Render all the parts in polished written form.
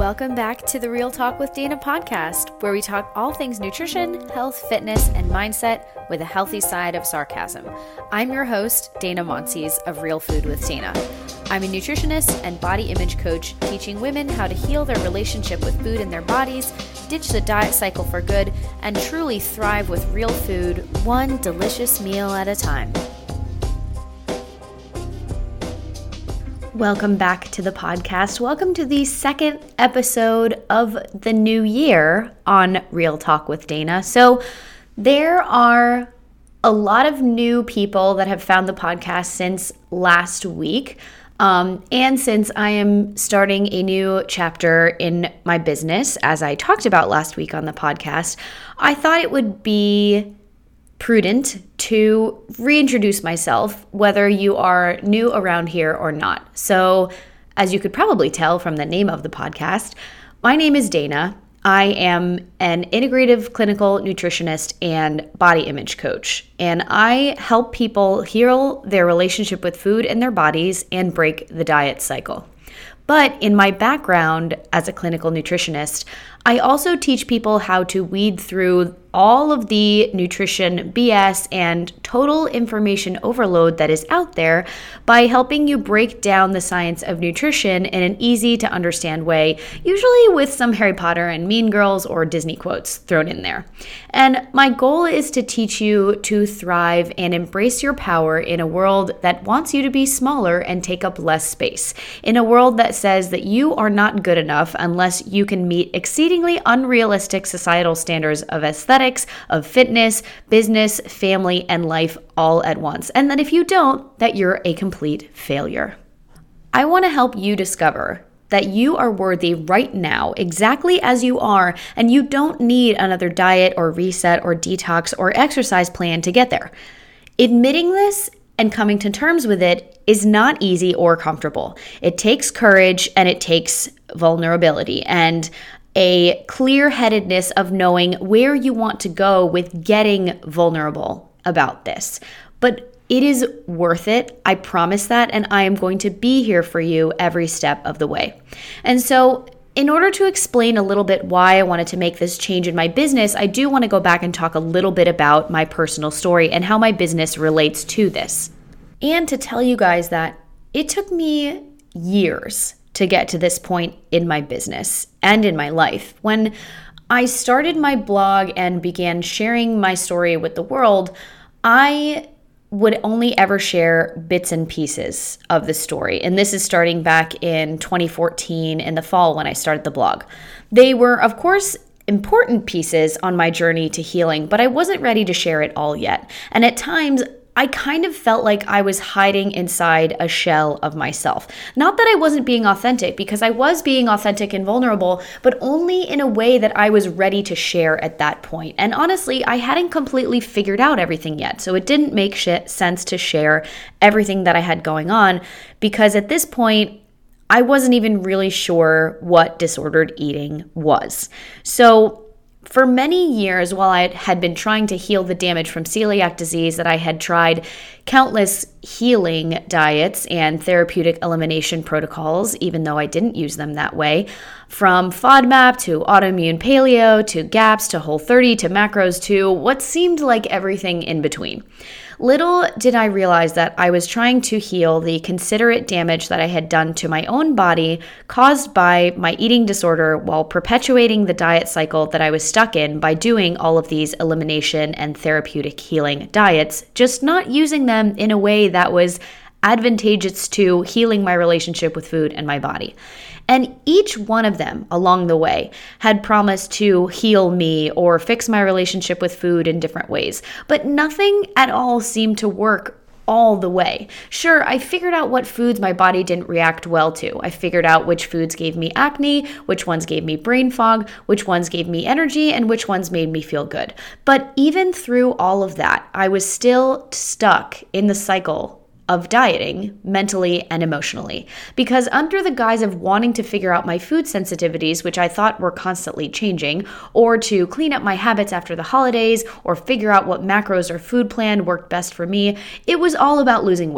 Welcome back to the Real Talk with Dana podcast, where we talk all things nutrition, health, fitness, and mindset with a healthy side of sarcasm. I'm your host, Dana Monsees of Real Food with Dana. I'm a nutritionist and body image coach, teaching women how to heal their relationship with food and their bodies, ditch the diet cycle for good, and truly thrive with real food, one delicious meal at a time. Welcome back to the podcast. Welcome to the second episode of the new year on Real Talk with Dana. So there are a lot of new people that have found the podcast since last week. And since I am starting a new chapter in my business, as I talked about last week on the podcast, I thought it would be prudent to reintroduce myself, whether you are new around here or not. So, as you could probably tell from the name of the podcast, my name is Dana. I am an integrative clinical nutritionist and body image coach, and I help people heal their relationship with food and their bodies and break the diet cycle. But in my background as a clinical nutritionist, I also teach people how to weed through all of the nutrition BS and total information overload that is out there by helping you break down the science of nutrition in an easy to understand way, usually with some Harry Potter and Mean Girls or Disney quotes thrown in there. And my goal is to teach you to thrive and embrace your power in a world that wants you to be smaller and take up less space, in a world that says that you are not good enough unless you can meet exceedingly unrealistic societal standards of aesthetics, of fitness, business, family, and life all at once. And that if you don't, that you're a complete failure. I want to help you discover that you are worthy right now, exactly as you are, and you don't need another diet or reset or detox or exercise plan to get there. Admitting this and coming to terms with it is not easy or comfortable. It takes courage and it takes vulnerability and a clear-headedness of knowing where you want to go with getting vulnerable about this. But it is worth it. I promise that, and I am going to be here for you every step of the way. And so in order to explain a little bit why I wanted to make this change in my business, I do want to go back and talk a little bit about my personal story and how my business relates to this. And to tell you guys that it took me years to get to this point in my business and in my life. When I started my blog and began sharing my story with the world, I would only ever share bits and pieces of the story. And this is starting back in 2014 in the fall when I started the blog. They were, of course, important pieces on my journey to healing, but I wasn't ready to share it all yet. And at times, I kind of felt like I was hiding inside a shell of myself. Not that I wasn't being authentic, because I was being authentic and vulnerable, but only in a way that I was ready to share at that point. And honestly, I hadn't completely figured out everything yet, so it didn't make sense to share everything that I had going on, because at this point, I wasn't even really sure what disordered eating was. So for many years, while I had been trying to heal the damage from celiac disease, that I had tried countless healing diets and therapeutic elimination protocols, even though I didn't use them that way, from FODMAP to autoimmune paleo to GAPS to Whole30 to macros to what seemed like everything in between. Little did I realize that I was trying to heal the considerate damage that I had done to my own body caused by my eating disorder while perpetuating the diet cycle that I was stuck in by doing all of these elimination and therapeutic healing diets, just not using them in a way that was advantageous to healing my relationship with food and my body. And each one of them along the way had promised to heal me or fix my relationship with food in different ways, but nothing at all seemed to work all the way. Sure, I figured out what foods my body didn't react well to. I figured out which foods gave me acne, which ones gave me brain fog, which ones gave me energy, and which ones made me feel good. But even through all of that, I was still stuck in the cycle of dieting mentally and emotionally, because under the guise of wanting to figure out my food sensitivities, which I thought were constantly changing, or to clean up my habits after the holidays, or figure out what macros or food plan worked best for me, it was all about losing weight.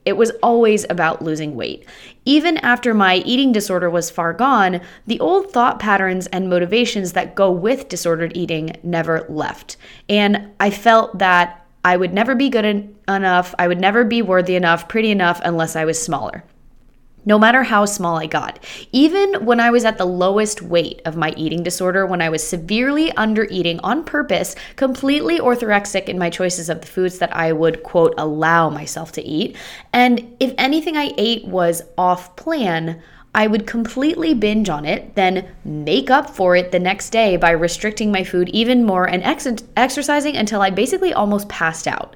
It was always about losing weight. Even after my eating disorder was far gone, the old thought patterns and motivations that go with disordered eating never left. And I felt that I would never be good enough, I would never be worthy enough, pretty enough unless I was smaller. No matter how small I got. Even when I was at the lowest weight of my eating disorder, when I was severely under-eating on purpose, completely orthorexic in my choices of the foods that I would, quote, allow myself to eat. And if anything I ate was off plan, I would completely binge on it, then make up for it the next day by restricting my food even more and exercising until I basically almost passed out.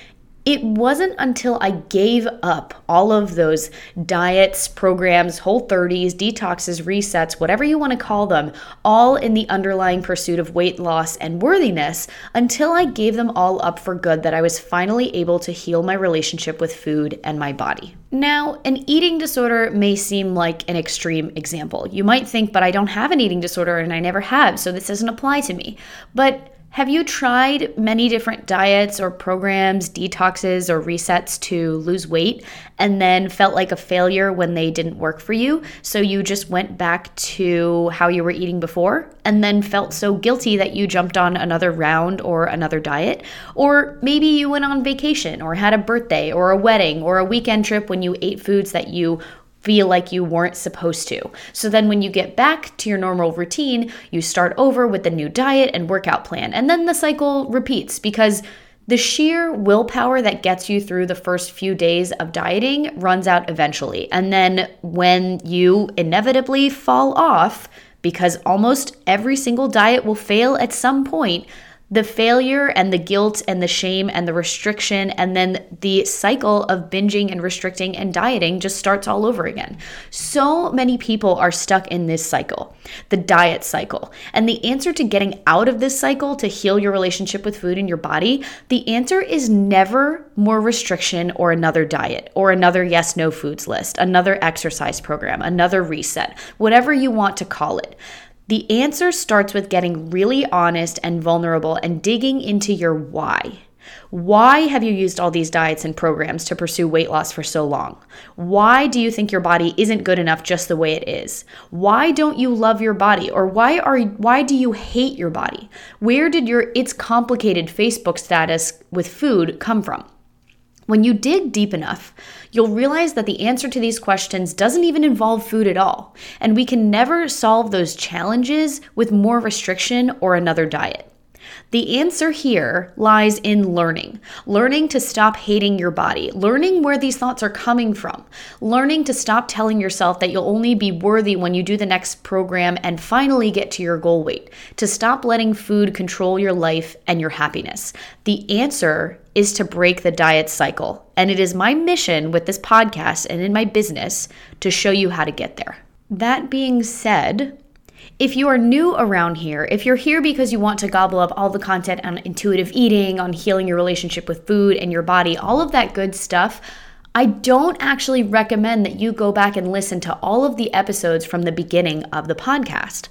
It wasn't until I gave up all of those diets, programs, Whole30s, detoxes, resets, whatever you want to call them, all in the underlying pursuit of weight loss and worthiness, until I gave them all up for good, that I was finally able to heal my relationship with food and my body. Now, an eating disorder may seem like an extreme example. You might think, but I don't have an eating disorder and I never have, so this doesn't apply to me. But have you tried many different diets or programs, detoxes or resets to lose weight and then felt like a failure when they didn't work for you? So you just went back to how you were eating before and then felt so guilty that you jumped on another round or another diet? Or maybe you went on vacation or had a birthday or a wedding or a weekend trip when you ate foods that you feel like you weren't supposed to. So then when you get back to your normal routine, you start over with the new diet and workout plan. And then the cycle repeats because the sheer willpower that gets you through the first few days of dieting runs out eventually. And then when you inevitably fall off, because almost every single diet will fail at some point, the failure and the guilt and the shame and the restriction and then the cycle of binging and restricting and dieting just starts all over again. So many people are stuck in this cycle, the diet cycle. And the answer to getting out of this cycle to heal your relationship with food and your body, the answer is never more restriction or another diet or another yes/no foods list, another exercise program, another reset, whatever you want to call it. The answer starts with getting really honest and vulnerable and digging into your why. Why have you used all these diets and programs to pursue weight loss for so long? Why do you think your body isn't good enough just the way it is? Why don't you love your body? Or why do you hate your body? Where did your "it's complicated" Facebook status with food come from? When you dig deep enough, you'll realize that the answer to these questions doesn't even involve food at all, and we can never solve those challenges with more restriction or another diet. The answer here lies in learning to stop hating your body, learning where these thoughts are coming from, learning to stop telling yourself that you'll only be worthy when you do the next program and finally get to your goal weight, to stop letting food control your life and your happiness. The answer is to break the diet cycle, and it is my mission with this podcast and in my business to show you how to get there. That being said, if you are new around here, if you're here because you want to gobble up all the content on intuitive eating, on healing your relationship with food and your body, all of that good stuff, I don't actually recommend that you go back and listen to all of the episodes from the beginning of the podcast,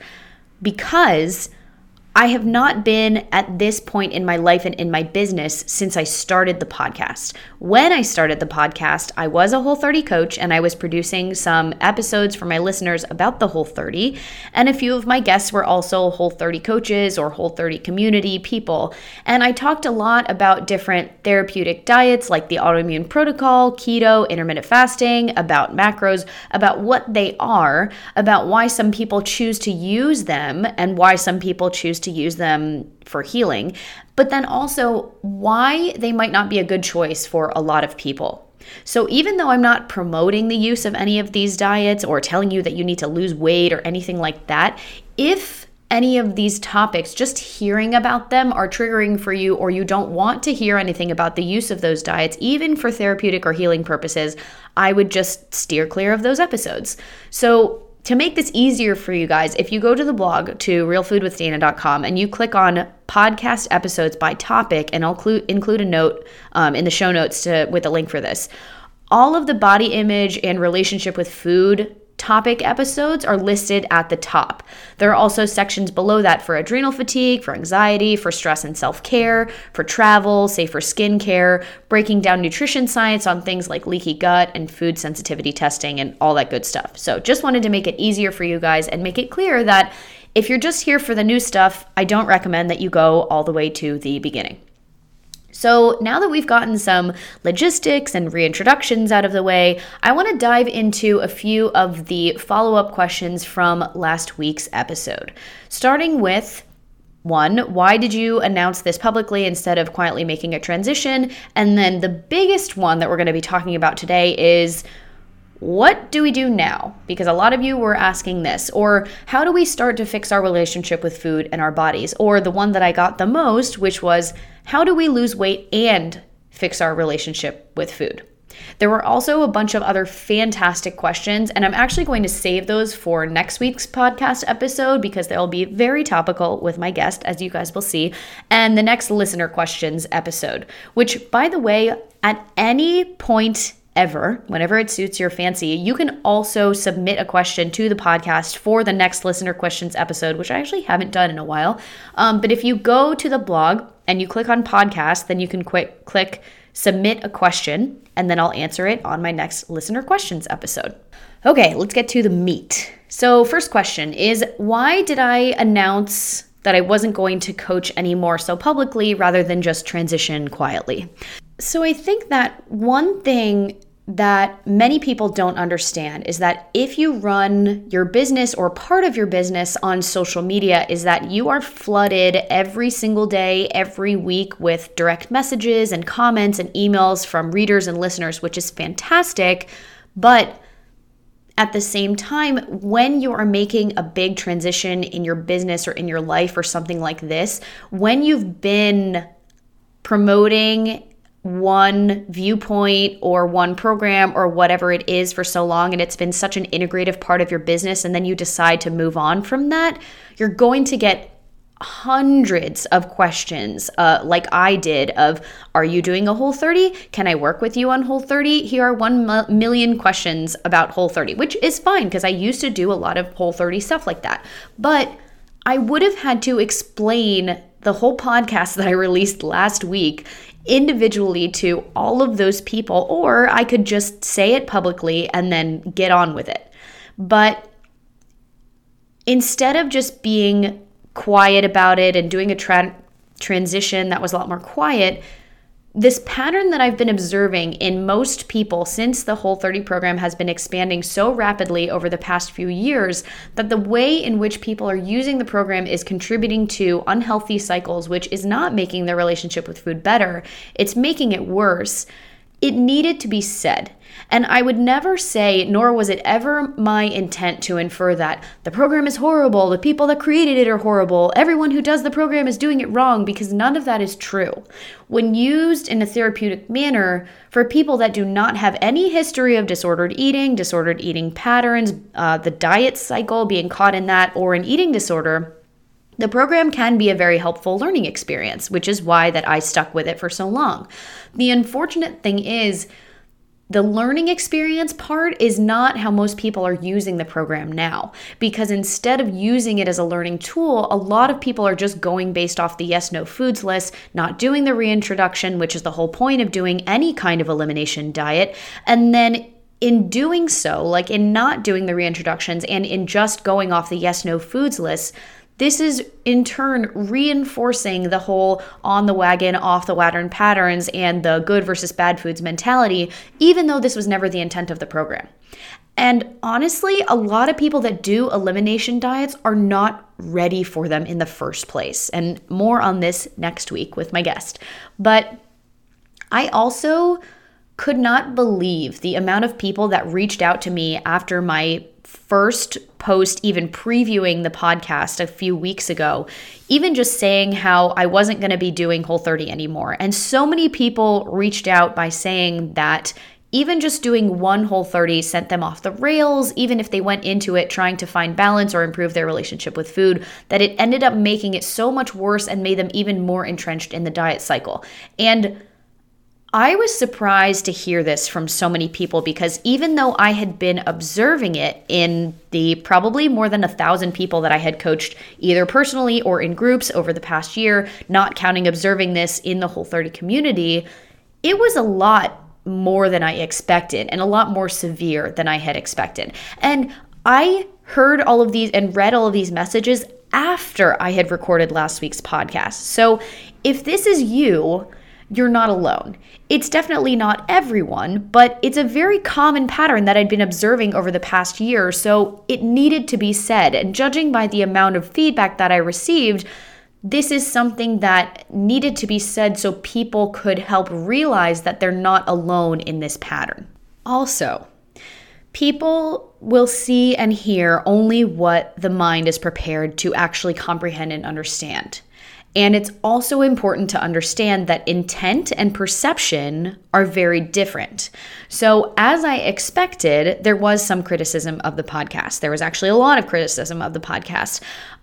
because I have not been at this point in my life and in my business since I started the podcast. When I started the podcast, I was a Whole30 coach and I was producing some episodes for my listeners about the Whole30. And a few of my guests were also Whole30 coaches or Whole30 community people. And I talked a lot about different therapeutic diets like the autoimmune protocol, keto, intermittent fasting, about macros, about what they are, about why some people choose to use them and why some people choose to use them for healing, but then also why they might not be a good choice for a lot of people. So even though I'm not promoting the use of any of these diets or telling you that you need to lose weight or anything like that, if any of these topics, just hearing about them are triggering for you, or you don't want to hear anything about the use of those diets, even for therapeutic or healing purposes, I would just steer clear of those episodes. So to make this easier for you guys, if you go to the blog to realfoodwithdana.com and you click on podcast episodes by topic, and I'll include a note in the show notes with a link for this, all of the body image and relationship with food topic episodes are listed at the top. There are also sections below that for adrenal fatigue, for anxiety, for stress and self-care, for travel, safer skincare, breaking down nutrition science on things like leaky gut and food sensitivity testing and all that good stuff. So just wanted to make it easier for you guys and make it clear that if you're just here for the new stuff, I don't recommend that you go all the way to the beginning. So now that we've gotten some logistics and reintroductions out of the way, I want to dive into a few of the follow-up questions from last week's episode. Starting with 1, why did you announce this publicly instead of quietly making a transition? And then the biggest one that we're going to be talking about today is, what do we do now? Because a lot of you were asking this. Or how do we start to fix our relationship with food and our bodies? Or the one that I got the most, which was, how do we lose weight and fix our relationship with food? There were also a bunch of other fantastic questions, and I'm actually going to save those for next week's podcast episode because they'll be very topical with my guest, as you guys will see, and the next listener questions episode, which, by the way, at any point ever, whenever it suits your fancy, you can also submit a question to the podcast for the next listener questions episode, which I actually haven't done in a while. But if you go to the blog and you click on podcast, then you can click submit a question, and then I'll answer it on my next listener questions episode. Okay, let's get to the meat. So first question is, why did I announce that I wasn't going to coach anymore so publicly rather than just transition quietly? So I think that one thing that many people don't understand is that if you run your business or part of your business on social media, is that you are flooded every single day, every week with direct messages and comments and emails from readers and listeners, which is fantastic. But at the same time, when you are making a big transition in your business or in your life or something like this, when you've been promoting one viewpoint or one program or whatever it is for so long, and it's been such an integrative part of your business, and then you decide to move on from that, you're going to get hundreds of questions like I did of, are you doing a Whole30? Can I work with you on Whole30? Here are 1 million questions about Whole30, which is fine because I used to do a lot of Whole30 stuff like that. But I would have had to explain the whole podcast that I released last week individually to all of those people, or I could just say it publicly and then get on with it. But instead of just being quiet about it and doing a transition that was a lot more quiet, this pattern that I've been observing in most people since the Whole30 program has been expanding so rapidly over the past few years that the way in which people are using the program is contributing to unhealthy cycles, which is not making their relationship with food better. It's making it worse. It needed to be said. And I would never say, nor was it ever my intent to infer that the program is horrible, the people that created it are horrible, everyone who does the program is doing it wrong, because none of that is true. When used in a therapeutic manner for people that do not have any history of disordered eating patterns, the diet cycle, being caught in that, or an eating disorder, the program can be a very helpful learning experience, which is why that I stuck with it for so long. The unfortunate thing is, the learning experience part is not how most people are using the program now, because instead of using it as a learning tool, a lot of people are just going based off the yes/no foods list, not doing the reintroduction, which is the whole point of doing any kind of elimination diet. And then in doing so, like in not doing the reintroductions and in just going off the yes/no foods list, this is in turn reinforcing the whole on the wagon, off the wagon patterns and the good versus bad foods mentality, even though this was never the intent of the program. And honestly, a lot of people that do elimination diets are not ready for them in the first place. And more on this next week with my guest. But I also could not believe the amount of people that reached out to me after my first post, even previewing the podcast a few weeks ago, even just saying how I wasn't going to be doing Whole30 anymore. And so many people reached out by saying that even just doing one Whole30 sent them off the rails, even if they went into it trying to find balance or improve their relationship with food, that it ended up making it so much worse and made them even more entrenched in the diet cycle. And I was surprised to hear this from so many people because even though I had been observing it in the probably more than 1,000 people that I had coached either personally or in groups over the past year, not counting observing this in the Whole30 community, it was a lot more than I expected and a lot more severe than I had expected. And I heard all of these and read all of these messages after I had recorded last week's podcast. So if this is you, you're not alone. It's definitely not everyone, but it's a very common pattern that I'd been observing over the past year, so it needed to be said. And judging by the amount of feedback that I received, this is something that needed to be said so people could help realize that they're not alone in this pattern. Also, people will see and hear only what the mind is prepared to actually comprehend and understand. And it's also important to understand that intent and perception are very different. So as I expected, there was some criticism of the podcast. There was actually a lot of criticism of the podcast.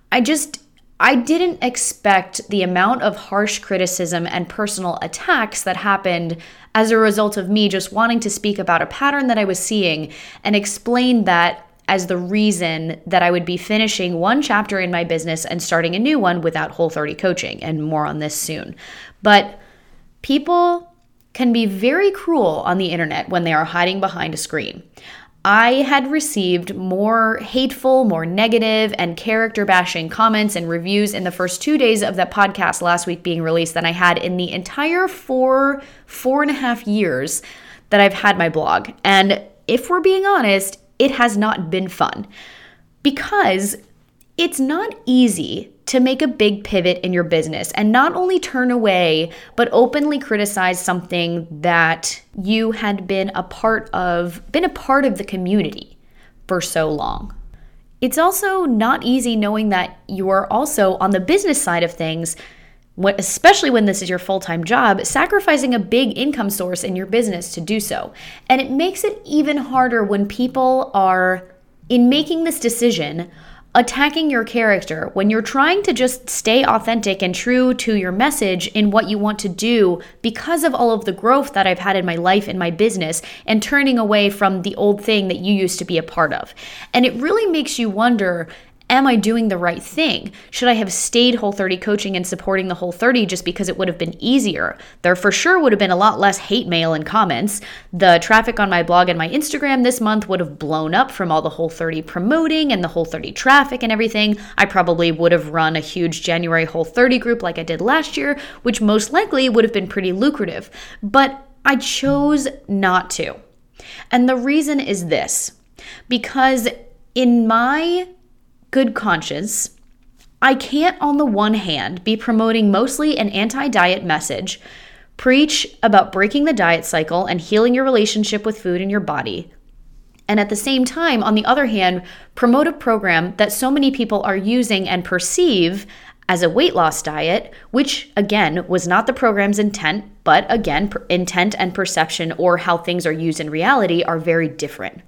I didn't expect the amount of harsh criticism and personal attacks that happened as a result of me just wanting to speak about a pattern that I was seeing and explain that as the reason that I would be finishing one chapter in my business and starting a new one without Whole30 coaching, and more on this soon. But people can be very cruel on the internet when they are hiding behind a screen. I had received more hateful, more negative, and character bashing comments and reviews in the first 2 days of that podcast last week being released than I had in the entire four and a half years that I've had my blog. And if we're being honest, it has not been fun because it's not easy to make a big pivot in your business and not only turn away, but openly criticize something that you had been a part of the community for so long. It's also not easy knowing that you are also on the business side of things, especially when this is your full-time job, sacrificing a big income source in your business to do so. And it makes it even harder when people are, in making this decision, attacking your character when you're trying to just stay authentic and true to your message in what you want to do because of all of the growth that I've had in my life and my business and turning away from the old thing that you used to be a part of. And it really makes you wonder, am I doing the right thing? Should I have stayed Whole30 coaching and supporting the Whole30 just because it would have been easier? There for sure would have been a lot less hate mail and comments. The traffic on my blog and my Instagram this month would have blown up from all the Whole30 promoting and the Whole30 traffic and everything. I probably would have run a huge January Whole30 group like I did last year, which most likely would have been pretty lucrative. But I chose not to. And the reason is this, because in my good conscience, I can't on the one hand be promoting mostly an anti-diet message, preach about breaking the diet cycle and healing your relationship with food and your body, and at the same time, on the other hand, promote a program that so many people are using and perceive as a weight loss diet, which again was not the program's intent, but again, intent and perception or how things are used in reality are very different.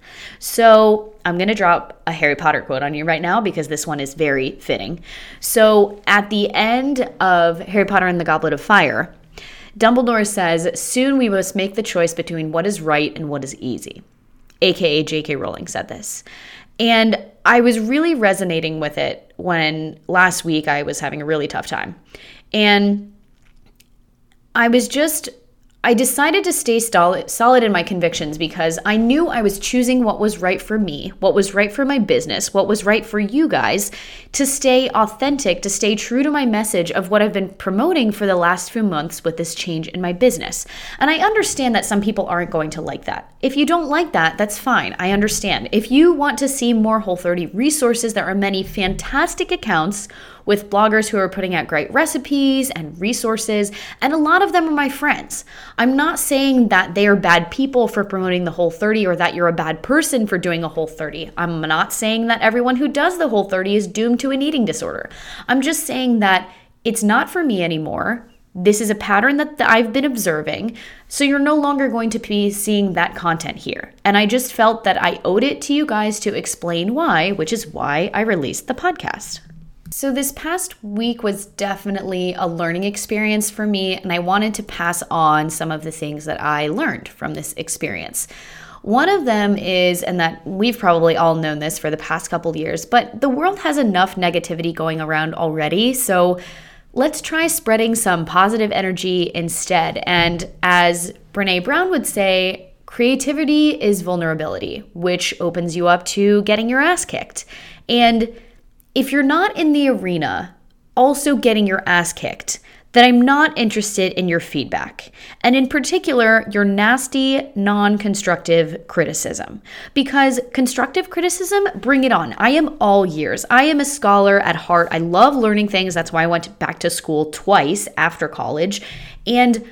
So I'm going to drop a Harry Potter quote on you right now because this one is very fitting. So at the end of Harry Potter and the Goblet of Fire, Dumbledore says, "Soon we must make the choice between what is right and what is easy." AKA J.K. Rowling said this. And I was really resonating with it when last week I was having a really tough time. And I decided to stay solid in my convictions because I knew I was choosing what was right for me, what was right for my business, what was right for you guys, to stay authentic, to stay true to my message of what I've been promoting for the last few months with this change in my business. And I understand that some people aren't going to like that. If you don't like that, that's fine. I understand. If you want to see more Whole30 resources, there are many fantastic accounts with bloggers who are putting out great recipes and resources, and a lot of them are my friends. I'm not saying that they are bad people for promoting the Whole30 or that you're a bad person for doing a Whole30. I'm not saying that everyone who does the Whole30 is doomed to an eating disorder. I'm just saying that it's not for me anymore. This is a pattern that I've been observing, so you're no longer going to be seeing that content here. And I just felt that I owed it to you guys to explain why, which is why I released the podcast. So this past week was definitely a learning experience for me, and I wanted to pass on some of the things that I learned from this experience. One of them is, and that we've probably all known this for the past couple years, but the world has enough negativity going around already, so let's try spreading some positive energy instead. And as Brené Brown would say, creativity is vulnerability, which opens you up to getting your ass kicked. And if you're not in the arena also getting your ass kicked, then I'm not interested in your feedback. And in particular, your nasty, non-constructive criticism. Because constructive criticism, bring it on. I am all ears. I am a scholar at heart. I love learning things. That's why I went back to school twice after college. And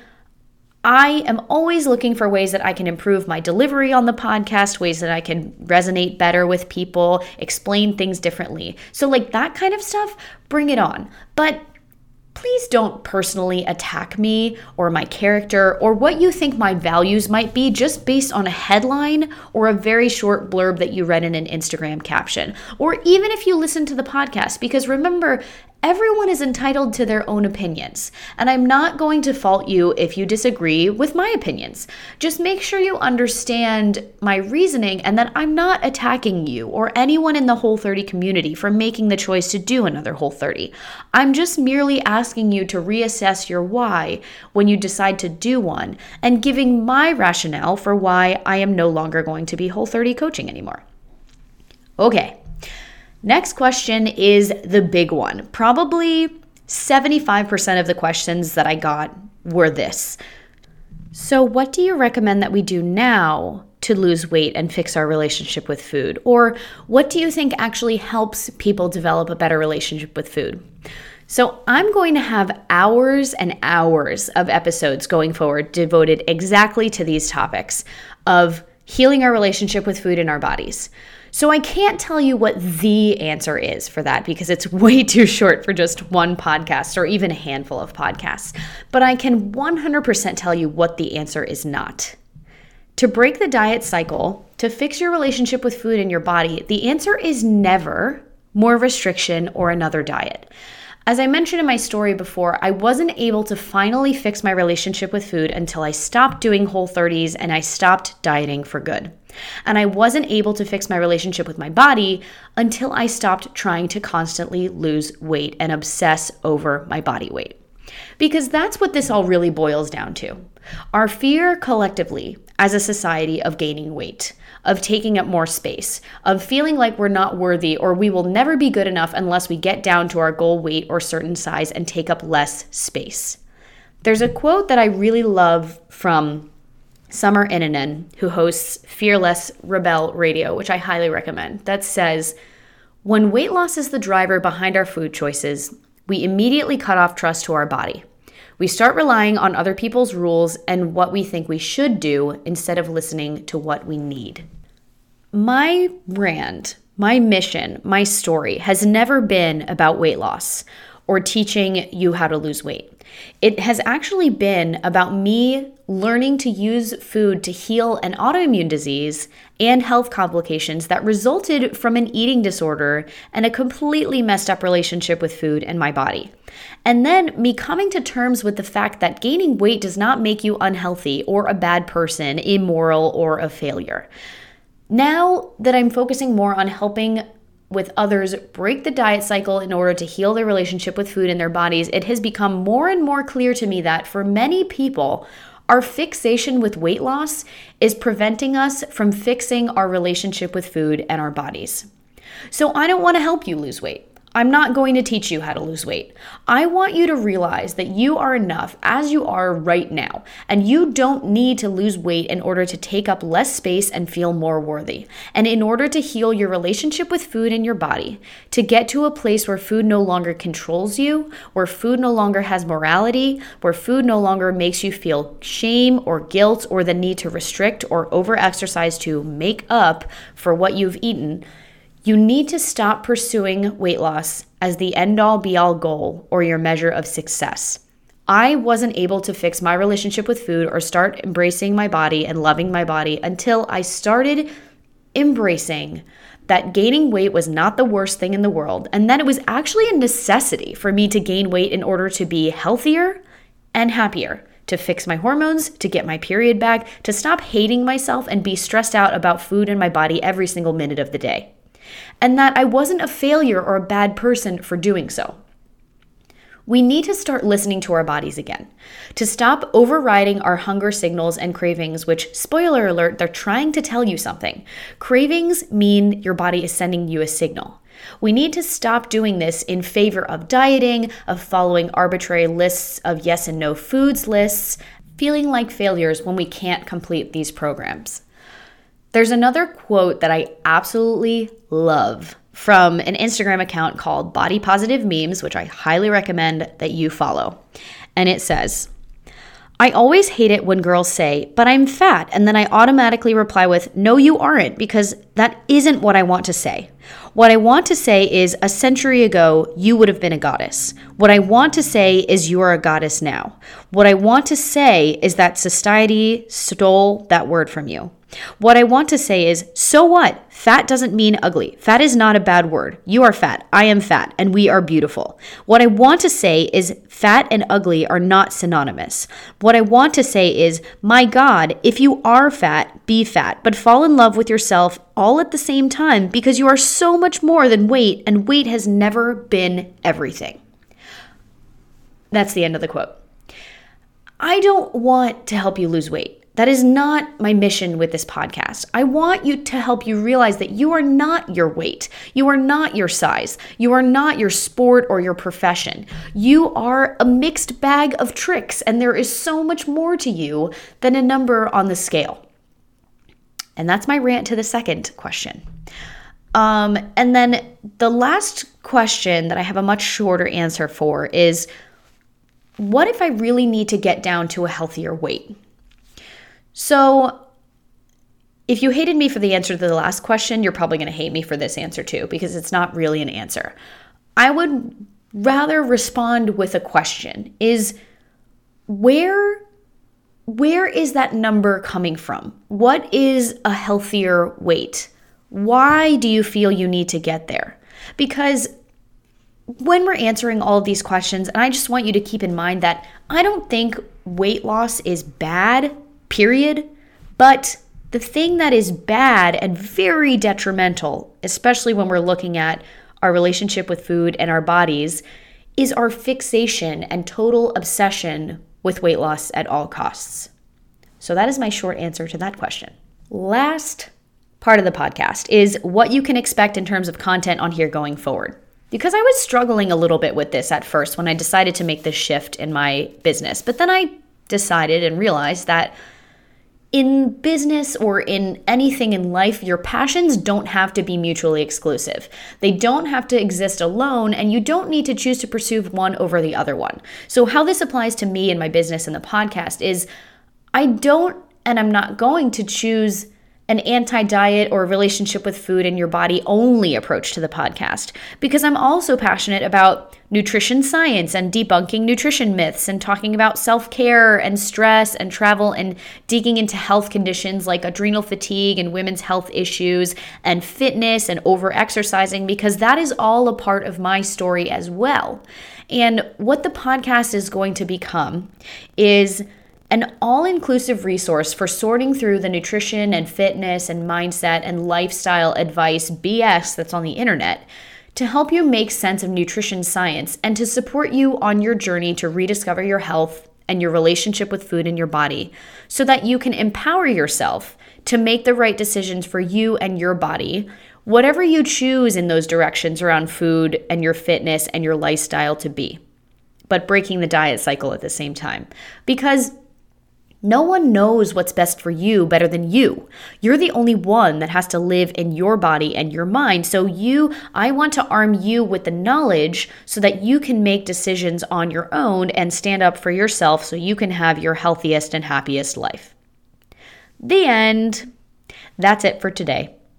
I am always looking for ways that I can improve my delivery on the podcast, ways that I can resonate better with people, explain things differently. So like that kind of stuff, bring it on. But please don't personally attack me or my character or what you think my values might be just based on a headline or a very short blurb that you read in an Instagram caption, or even if you listen to the podcast, because remember, everyone is entitled to their own opinions, and I'm not going to fault you if you disagree with my opinions. Just make sure you understand my reasoning and that I'm not attacking you or anyone in the Whole30 community for making the choice to do another Whole30. I'm just merely asking you to reassess your why when you decide to do one and giving my rationale for why I am no longer going to be Whole30 coaching anymore. Okay. Next question is the big one. Probably 75% of the questions that I got were this. So what do you recommend that we do now to lose weight and fix our relationship with food? Or what do you think actually helps people develop a better relationship with food? So I'm going to have hours and hours of episodes going forward devoted exactly to these topics of healing our relationship with food and our bodies. So I can't tell you what the answer is for that because it's way too short for just one podcast or even a handful of podcasts. But I can 100% tell you what the answer is not. To break the diet cycle, to fix your relationship with food and your body, the answer is never more restriction or another diet. As I mentioned in my story before, I wasn't able to finally fix my relationship with food until I stopped doing Whole30s and I stopped dieting for good. And I wasn't able to fix my relationship with my body until I stopped trying to constantly lose weight and obsess over my body weight. Because that's what this all really boils down to. Our fear collectively as a society of gaining weight, of taking up more space, of feeling like we're not worthy or we will never be good enough unless we get down to our goal weight or certain size and take up less space. There's a quote that I really love from Summer Innanen, who hosts Fearless Rebel Radio, which I highly recommend, that says, "When weight loss is the driver behind our food choices, we immediately cut off trust to our body. We start relying on other people's rules and what we think we should do instead of listening to what we need." My brand, my mission, my story has never been about weight loss or teaching you how to lose weight. It has actually been about me learning to use food to heal an autoimmune disease and health complications that resulted from an eating disorder and a completely messed up relationship with food and my body. And then me coming to terms with the fact that gaining weight does not make you unhealthy or a bad person, immoral, or a failure. Now that I'm focusing more on helping with others break the diet cycle in order to heal their relationship with food and their bodies, it has become more and more clear to me that for many people, our fixation with weight loss is preventing us from fixing our relationship with food and our bodies. So I don't want to help you lose weight. I'm not going to teach you how to lose weight. I want you to realize that you are enough as you are right now, and you don't need to lose weight in order to take up less space and feel more worthy. And in order to heal your relationship with food and your body, to get to a place where food no longer controls you, where food no longer has morality, where food no longer makes you feel shame or guilt or the need to restrict or overexercise to make up for what you've eaten, you need to stop pursuing weight loss as the end-all be-all goal or your measure of success. I wasn't able to fix my relationship with food or start embracing my body and loving my body until I started embracing that gaining weight was not the worst thing in the world, and that it was actually a necessity for me to gain weight in order to be healthier and happier, to fix my hormones, to get my period back, to stop hating myself and be stressed out about food in my body every single minute of the day. And that I wasn't a failure or a bad person for doing so. We need to start listening to our bodies again, to stop overriding our hunger signals and cravings, which, spoiler alert, they're trying to tell you something. Cravings mean your body is sending you a signal. We need to stop doing this in favor of dieting, of following arbitrary lists of yes and no foods lists, feeling like failures when we can't complete these programs. There's another quote that I absolutely love from an Instagram account called Body Positive Memes, which I highly recommend that you follow. And it says, "I always hate it when girls say, 'but I'm fat,' and then I automatically reply with, 'No, you aren't,' because that isn't what I want to say. What I want to say is, a century ago, you would have been a goddess. What I want to say is you're a goddess now. What I want to say is that society stole that word from you. What I want to say is, so what? Fat doesn't mean ugly. Fat is not a bad word. You are fat. I am fat. And we are beautiful. What I want to say is fat and ugly are not synonymous. What I want to say is, my God, if you are fat, be fat, but fall in love with yourself all at the same time, because you are so much more than weight, and weight has never been everything." That's the end of the quote. I don't want to help you lose weight. That is not my mission with this podcast. I want you to help you realize that you are not your weight. You are not your size. You are not your sport or your profession. You are a mixed bag of tricks, and there is so much more to you than a number on the scale. And that's my rant to the second question. And then the last question that I have a much shorter answer for is, what if I really need to get down to a healthier weight? So if you hated me for the answer to the last question, you're probably going to hate me for this answer too, because it's not really an answer. I would rather respond with a question: is where is that number coming from? What is a healthier weight? Why do you feel you need to get there? Because when we're answering all of these questions, and I just want you to keep in mind that I don't think weight loss is bad, period. But the thing that is bad and very detrimental, especially when we're looking at our relationship with food and our bodies, is our fixation and total obsession with weight loss at all costs. So that is my short answer to that question. Last part of the podcast is what you can expect in terms of content on here going forward. Because I was struggling a little bit with this at first when I decided to make this shift in my business. But then I decided and realized that in business or in anything in life, your passions don't have to be mutually exclusive. They don't have to exist alone, and you don't need to choose to pursue one over the other one. So how this applies to me and my business and the podcast is I don't, and I'm not going to choose an anti-diet or relationship with food and your body only approach to the podcast, because I'm also passionate about nutrition science and debunking nutrition myths and talking about self-care and stress and travel and digging into health conditions like adrenal fatigue and women's health issues and fitness and over-exercising, because that is all a part of my story as well. And what the podcast is going to become is an all-inclusive resource for sorting through the nutrition and fitness and mindset and lifestyle advice BS that's on the internet to help you make sense of nutrition science and to support you on your journey to rediscover your health and your relationship with food and your body so that you can empower yourself to make the right decisions for you and your body, whatever you choose in those directions around food and your fitness and your lifestyle to be, but breaking the diet cycle at the same time. Because no one knows what's best for you better than you. You're the only one that has to live in your body and your mind. So I want to arm you with the knowledge so that you can make decisions on your own and stand up for yourself so you can have your healthiest and happiest life. The end. That's it for today.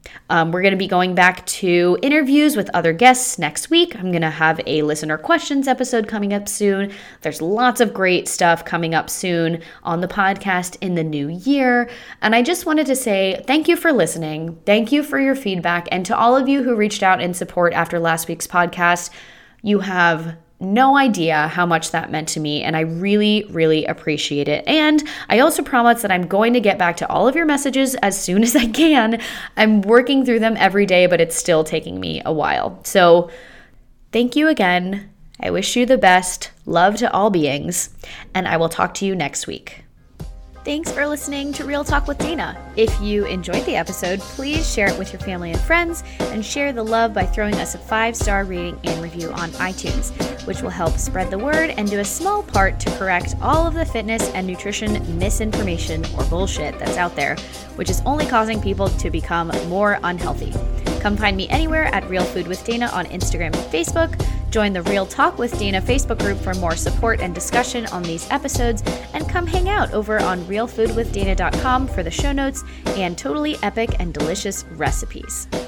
We're going to be going back to interviews with other guests next week. I'm going to have a listener questions episode coming up soon. There's lots of great stuff coming up soon on the podcast in the new year. And I just wanted to say thank you for listening. Thank you for your feedback. And to all of you who reached out in support after last week's podcast, you have no idea how much that meant to me, and I really, really appreciate it. And I also promise that I'm going to get back to all of your messages as soon as I can. I'm working through them every day, but it's still taking me a while. So thank you again. I wish you the best. Love to all beings, and I will talk to you next week. Thanks for listening to Real Talk with Dana. If you enjoyed the episode, please share it with your family and friends, and share the love by throwing us a 5-star rating and review on iTunes, which will help spread the word and do a small part to correct all of the fitness and nutrition misinformation or bullshit that's out there, which is only causing people to become more unhealthy. Come find me anywhere at Real Food with Dana on Instagram and Facebook. Join the Real Talk with Dana Facebook group for more support and discussion on these episodes, and come hang out over on realfoodwithdana.com for the show notes and totally epic and delicious recipes.